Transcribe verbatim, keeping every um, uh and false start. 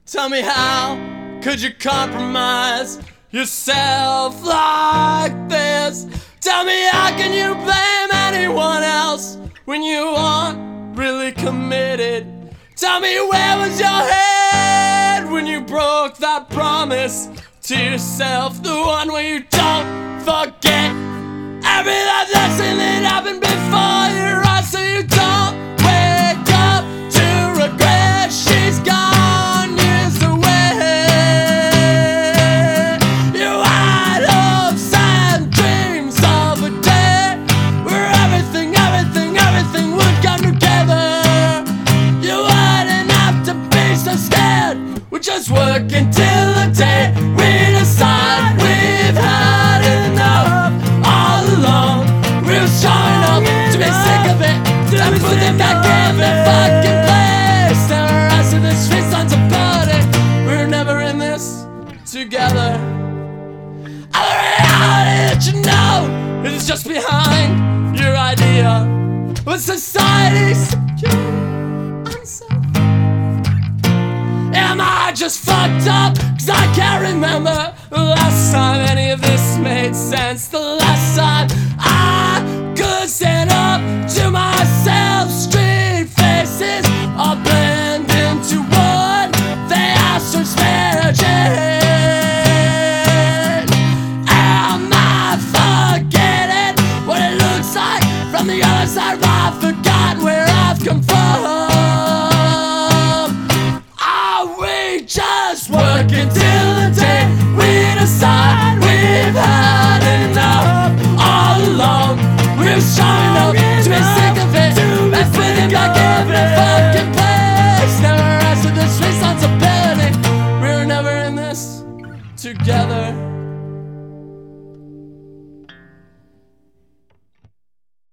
Tell me, how could you compromise yourself like this? Tell me, how can you blame anyone else when you aren't really committed? Tell me, where was your head when you broke that promise to yourself? The one where you don't forget every life lesson that happened before your eyes, so you don't wake up to regret. She's gone years away. You had hopes and dreams of a day where everything, everything, everything would come together. You wouldn't have to be so scared. We're just working till the day we decide we've had enough. All along, we're strong enough to be sick of it, and put them back in their fucking place. Now our eyes to the street signs are burning. We're never in this together. And the reality that you know is just behind your idea. But society's secure unself. Am I just fucked up? Cause I can't remember the last time any of this made sense. The last time I could stand up to myself. Street faces all blend into one. They ask for marriage. Am I forgetting what it looks like from the other side? I've forgotten where I've come from. Just working till the day we decide we've had enough. All along, we're strong enough to be sick of it, and put it back in the fucking place. Now our eyes to the street signs are burning. We're never in this together.